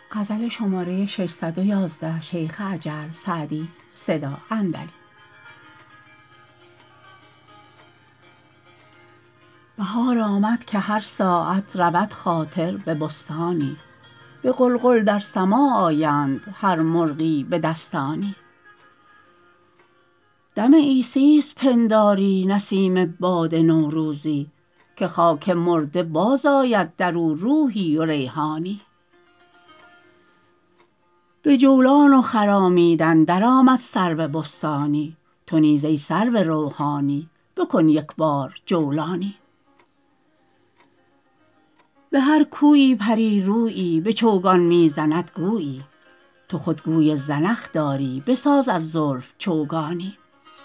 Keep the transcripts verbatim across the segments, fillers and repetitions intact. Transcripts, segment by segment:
غزل شماره ششصد و یازده شیخ عجل سعدی صدا اندلی. بهار آمد که هر ساعت رود خاطر به بستانی، به غلغل در سماع آیند هر مرغی به دستانی. دم عیسی است پنداری نسیم باد نوروزی، که خاک مرده بازآید در او روحی و ریحانی. به جولان و خرامیدن درآمد سرو بستانی، تو نیز ای سرو روحانی بکن یک بار جولانی. به هر کویی پری رویی به چوگان می زند گویی، تو خود گوی زنخ داری بساز از زلف چوگانی.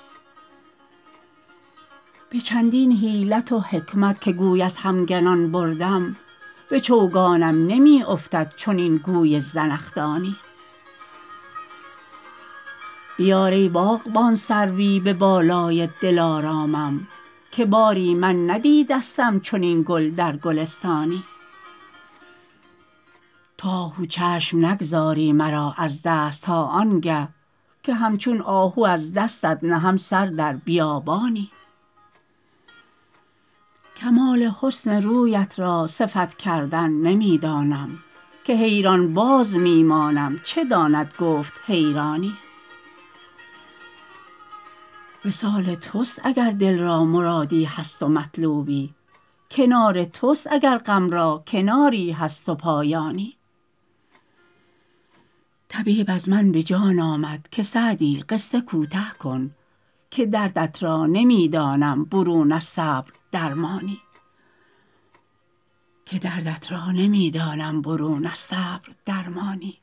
به چندین حیلت و حکمت که گوی از همگنان بردم، به چوگانم نمی افتد چنین گوی زنخدانی. بیار ای باغبان سروی به بالای دلارامم، که باری من ندیدستم چنین گل در گلستانی. تو آهو چشم نگذاری مرا از دست تا آنگه، که همچون آهو از دستت نهم سر در بیابانی. کمال حسن رویت را صفت کردن نمی دانم، که حیران باز می مانم چه داند گفت حیرانی. وصال توست اگر دل را مرادی هست و مطلوبی، کنار توست اگر غم را کناری هست و پایانی. طبیب از من به جان آمد که سعدی قصه کوته کن، که دردت را نمی دانم برون از صبر درمانی. که دردت را نمی دانم برون از صبر درمانی.